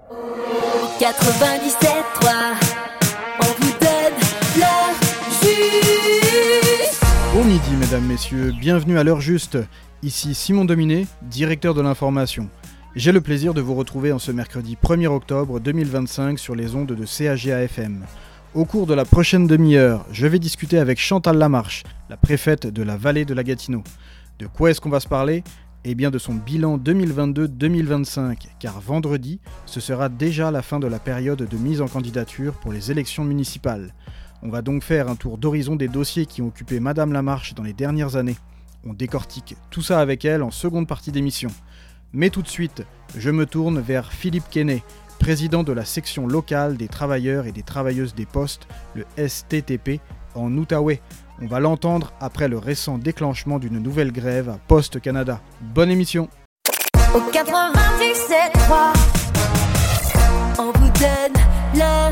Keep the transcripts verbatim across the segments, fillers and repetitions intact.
quatre-vingt-dix-sept trois, on vous donne l'heure juste. Bon midi mesdames, messieurs, bienvenue à l'heure juste. Ici Simon Dominé, directeur de l'information. J'ai le plaisir de vous retrouver en ce mercredi premier octobre deux mille vingt-cinq sur les ondes de C A G A F M. Au cours de la prochaine demi-heure, je vais discuter avec Chantal Lamarche, la préfète de la vallée de la Gatineau. De quoi est-ce qu'on va se parler ? Eh bien de son bilan deux mille vingt-deux deux mille vingt-cinq, car vendredi, ce sera déjà la fin de la période de mise en candidature pour les élections municipales. On va donc faire un tour d'horizon des dossiers qui ont occupé Madame Lamarche dans les dernières années. On décortique tout ça avec elle en seconde partie d'émission. Mais tout de suite, je me tourne vers Philippe Quesnay, président de la section locale des travailleurs et des travailleuses des postes, le S T T P, en Outaouais. On va l'entendre après le récent déclenchement d'une nouvelle grève à Poste Canada. Bonne émission. Au quatre-vingt-dix-sept trois, on vous donne l'heure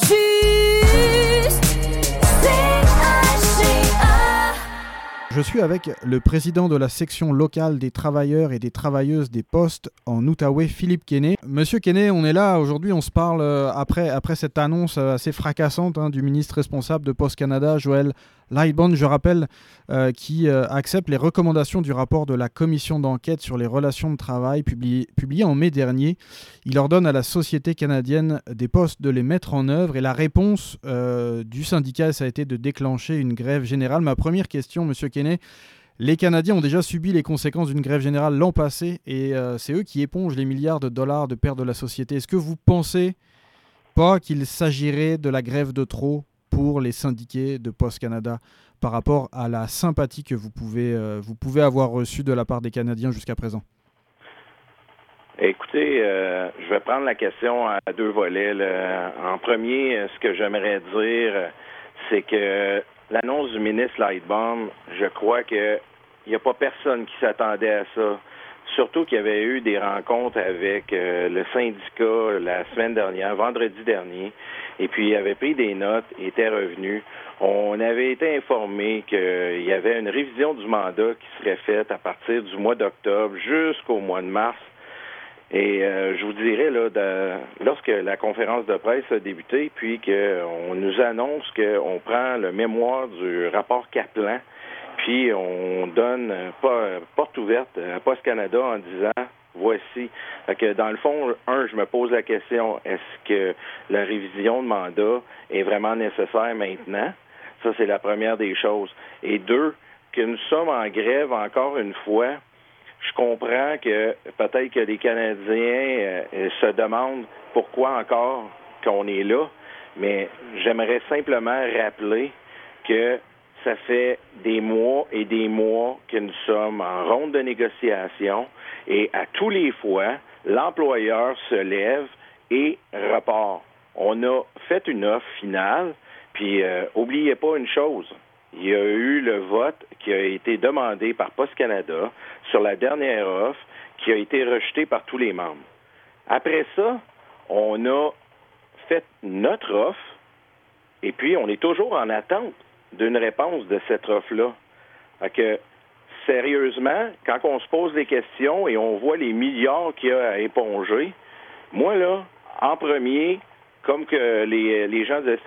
juste. C A G A. Je suis avec le président de la section locale des travailleurs et des travailleuses des postes en Outaouais, Philippe Quesnay. Monsieur Quesnay, on est là aujourd'hui, on se parle euh, après, après cette annonce euh, assez fracassante hein, du ministre responsable de Poste Canada, Joël Lightbourn, je rappelle, euh, qui euh, accepte les recommandations du rapport de la commission d'enquête sur les relations de travail publié, publié en mai dernier. Il ordonne à la Société canadienne des postes de les mettre en œuvre et la réponse euh, du syndicat, ça a été de déclencher une grève générale. Ma première question, monsieur Quesnay, les Canadiens ont déjà subi les conséquences d'une grève générale l'an passé et euh, c'est eux qui épongent les milliards de dollars de pertes de la société. Est-ce que vous pensez pas qu'il s'agirait de la grève de trop pour les syndiqués de Poste Canada par rapport à la sympathie que vous pouvez, euh, vous pouvez avoir reçue de la part des Canadiens jusqu'à présent? Écoutez, euh, je vais prendre la question à deux volets. Là. En premier, ce que j'aimerais dire, c'est que l'annonce du ministre Lightbourn, je crois qu'il n'y a pas personne qui s'attendait à ça. Surtout qu'il y avait eu des rencontres avec euh, le syndicat la semaine dernière, vendredi dernier, et puis il avait pris des notes et était revenu. On avait été informé qu'il y avait une révision du mandat qui serait faite à partir du mois d'octobre jusqu'au mois de mars. Et euh, je vous dirais, là, de, lorsque la conférence de presse a débuté, puis qu'on nous annonce qu'on prend le mémoire du rapport Kaplan, puis on donne pas, porte ouverte à Poste Canada en disant voici. Fait que dans le fond, un, je me pose la question, est-ce que la révision de mandat est vraiment nécessaire maintenant? Ça, c'est la première des choses. Et deux, que nous sommes en grève encore une fois. Je comprends que peut-être que les Canadiens euh, se demandent pourquoi encore qu'on est là, mais j'aimerais simplement rappeler que ça fait des mois et des mois que nous sommes en ronde de négociation et à tous les fois, l'employeur se lève et repart. On a fait une offre finale, puis euh, oubliez pas une chose, il y a eu le vote qui a été demandé par Poste Canada sur la dernière offre qui a été rejetée par tous les membres. Après ça, on a fait notre offre et puis on est toujours en attente d'une réponse de cette offre-là. Fait que, sérieusement, quand on se pose des questions et on voit les milliards qu'il y a à éponger, moi, là, en premier, comme que les, les gens de S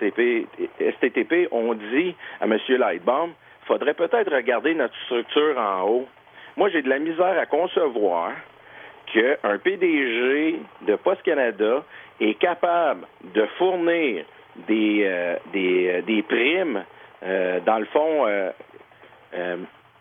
T T P ont dit à M. Lightbourn, il faudrait peut-être regarder notre structure en haut. Moi, j'ai de la misère à concevoir qu'un P D G de Poste Canada est capable de fournir des, euh, des, euh, des primes, euh, dans le fond, euh, euh,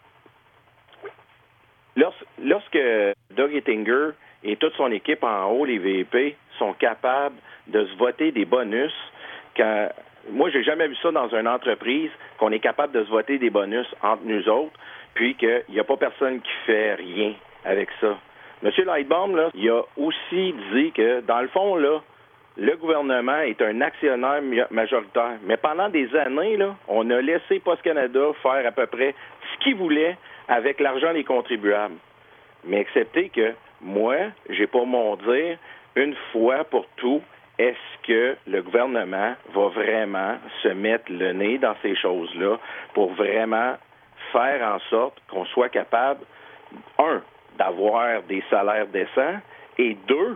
lors, lorsque Doug Ettinger et toute son équipe en haut, les V P, sont capables de se voter des bonus. Quand, moi, j'ai jamais vu ça dans une entreprise, qu'on est capable de se voter des bonus entre nous autres, puis qu'il n'y a pas personne qui fait rien avec ça. M. Lightbourn, là, il a aussi dit que, dans le fond, là, le gouvernement est un actionnaire majoritaire. Mais pendant des années, là, on a laissé Poste Canada faire à peu près ce qu'il voulait avec l'argent des contribuables. Mais acceptez que moi, j'ai pas mon dire, une fois pour tout, est-ce que le gouvernement va vraiment se mettre le nez dans ces choses-là pour vraiment faire en sorte qu'on soit capable, un, d'avoir des salaires décents, et deux,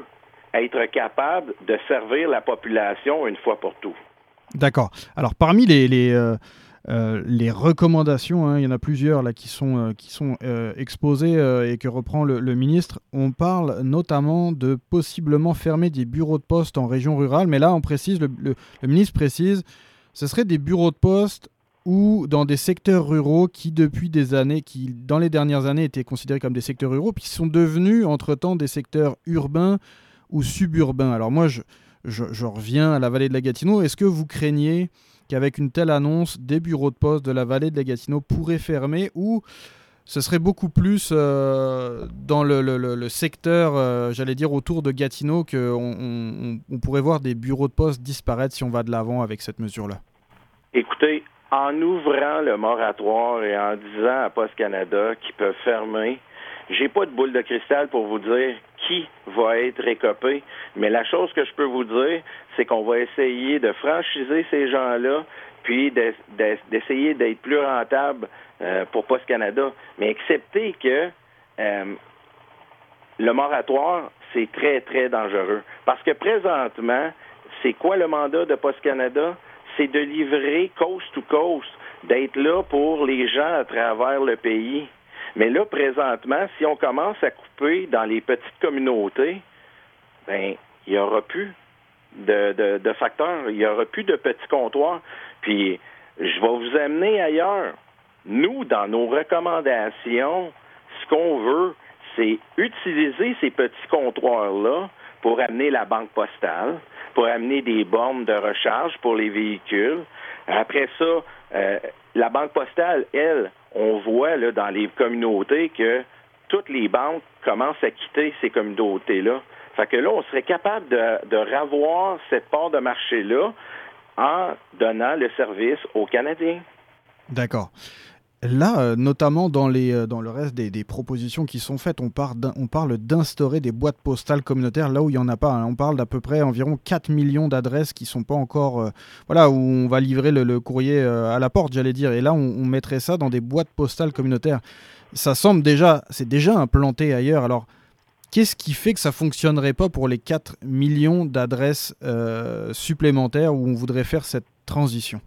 être capable de servir la population une fois pour tout. D'accord. Alors, parmi les, les, euh, euh, les recommandations, hein, il y en a plusieurs là, qui sont, euh, qui sont euh, exposées euh, et que reprend le, le ministre. On parle notamment de possiblement fermer des bureaux de poste en région rurale. Mais là, on précise, le, le, le ministre précise, ce serait des bureaux de poste ou dans des secteurs ruraux qui, depuis des années, qui dans les dernières années étaient considérés comme des secteurs ruraux, puis qui sont devenus entre-temps des secteurs urbains ou suburbains. Alors moi, je, je, je reviens à la vallée de la Gatineau. Est-ce que vous craignez qu'avec une telle annonce, des bureaux de poste de la vallée de la Gatineau pourraient fermer, ou ce serait beaucoup plus euh, dans le, le, le secteur, euh, j'allais dire, autour de Gatineau, qu'on on, on pourrait voir des bureaux de poste disparaître si on va de l'avant avec cette mesure-là? Écoutez, en ouvrant le moratoire et en disant à Poste Canada qu'ils peuvent fermer, j'ai pas de boule de cristal pour vous dire qui va être récopé, mais la chose que je peux vous dire, c'est qu'on va essayer de franchiser ces gens-là, puis de, de, d'essayer d'être plus rentable euh, pour Poste Canada. Mais acceptez que euh, le moratoire, c'est très, très dangereux. Parce que présentement, c'est quoi le mandat de Poste Canada? C'est de livrer coast to coast, d'être là pour les gens à travers le pays. Mais là, présentement, si on commence à couper dans les petites communautés, ben, il n'y aura plus de, de, de facteurs, il n'y aura plus de petits comptoirs. Puis, je vais vous amener ailleurs. Nous, dans nos recommandations, ce qu'on veut, c'est utiliser ces petits comptoirs-là pour amener la banque postale, pour amener des bornes de recharge pour les véhicules. Après ça, euh, la banque postale, elle, on voit là, dans les communautés que toutes les banques commencent à quitter ces communautés-là. Fait que là, on serait capable de, de ravoir cette part de marché-là en donnant le service aux Canadiens. D'accord. Là, euh, notamment dans, les, euh, dans le reste des, des propositions qui sont faites, on, part on parle d'instaurer des boîtes postales communautaires là où il n'y en a pas. Hein. On parle d'à peu près environ quatre millions d'adresses qui ne sont pas encore... Euh, voilà, où on va livrer le, le courrier euh, à la porte, j'allais dire. Et là, on, on mettrait ça dans des boîtes postales communautaires. Ça semble déjà... C'est déjà implanté ailleurs. Alors, qu'est-ce qui fait que ça ne fonctionnerait pas pour les quatre millions d'adresses euh, supplémentaires où on voudrait faire cette transition?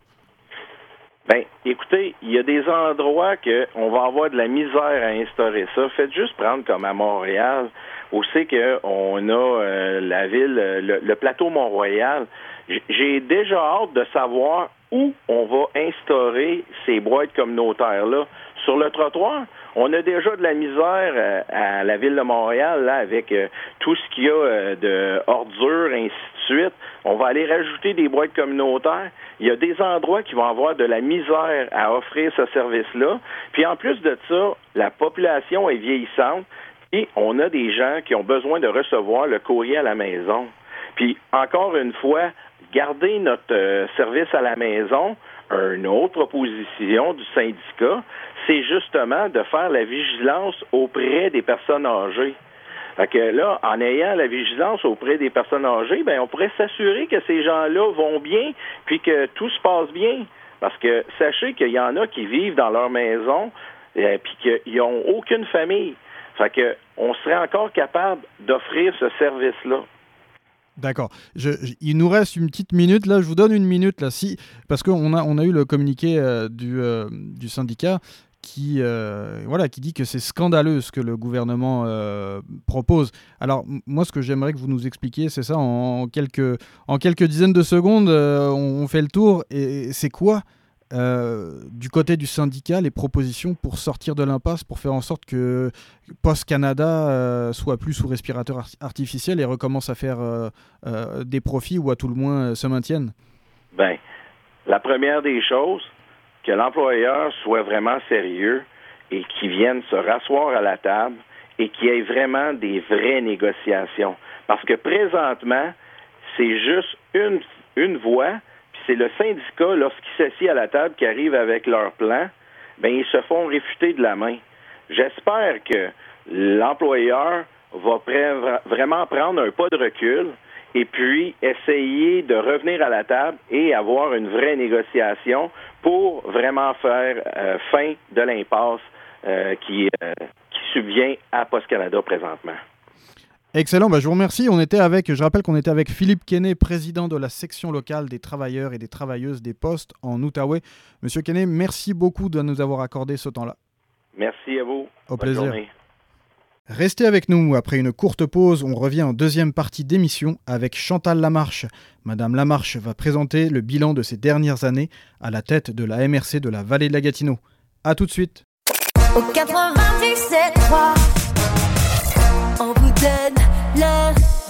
Bien, écoutez, il y a des endroits qu'on va avoir de la misère à instaurer ça. Faites juste prendre comme à Montréal, où c'est qu'on a euh, la ville, le, le plateau Mont-Royal. J'ai déjà hâte de savoir où on va instaurer ces boîtes communautaires-là. Sur le trottoir, on a déjà de la misère à la ville de Montréal, là, avec euh, tout ce qu'il y a euh, de ordures, ainsi de suite. On va aller rajouter des boîtes communautaires. Il y a des endroits qui vont avoir de la misère à offrir ce service-là. Puis en plus de ça, la population est vieillissante et on a des gens qui ont besoin de recevoir le courrier à la maison. Puis encore une fois, garder notre euh, service à la maison, une autre proposition du syndicat, c'est justement de faire la vigilance auprès des personnes âgées. Fait que là, en ayant la vigilance auprès des personnes âgées, ben on pourrait s'assurer que ces gens-là vont bien, puis que tout se passe bien. Parce que sachez qu'il y en a qui vivent dans leur maison, euh, puis qu'ils n'ont aucune famille. Fait que on serait encore capable d'offrir ce service-là. D'accord. Je, je, il nous reste une petite minute là. Je vous donne une minute là, si parce qu'on a on a eu le communiqué euh, du euh, du syndicat qui euh, voilà qui dit que c'est scandaleux ce que le gouvernement euh, propose. Alors m- moi, ce que j'aimerais que vous nous expliquiez, c'est ça en quelques en quelques dizaines de secondes, euh, on, on fait le tour. Et c'est quoi euh, du côté du syndicat les propositions pour sortir de l'impasse, pour faire en sorte que Poste Canada euh, soit plus sous respirateur art- artificiel et recommence à faire euh, euh, des profits, ou à tout le moins euh, se maintienne? Bien, la première des choses, que l'employeur soit vraiment sérieux et qu'il vienne se rasseoir à la table et qu'il y ait vraiment des vraies négociations. Parce que présentement, c'est juste une, une voix, puis c'est le syndicat, lorsqu'il s'assied à la table, qui arrive avec leur plan, bien, ils se font réfuter de la main. J'espère que l'employeur va pr- vraiment prendre un pas de recul et puis essayer de revenir à la table et avoir une vraie négociation pour vraiment faire euh, fin de l'impasse euh, qui, euh, qui subvient à Poste Canada présentement. Excellent, bah je vous remercie. On était avec, je rappelle qu'on était avec Philippe Quesnay, président de la section locale des travailleurs et des travailleuses des postes en Outaouais. Monsieur Quesnay, merci beaucoup de nous avoir accordé ce temps-là. Merci à vous. Au Bonne plaisir. journée. Restez avec nous. Après une courte pause, on revient en deuxième partie d'émission avec Chantal Lamarche. Madame Lamarche va présenter le bilan de ses dernières années à la tête de la M R C de la Vallée de la Gatineau. A tout de suite. Au quatre-vingt-dix-sept trois, on vous donne l'heure.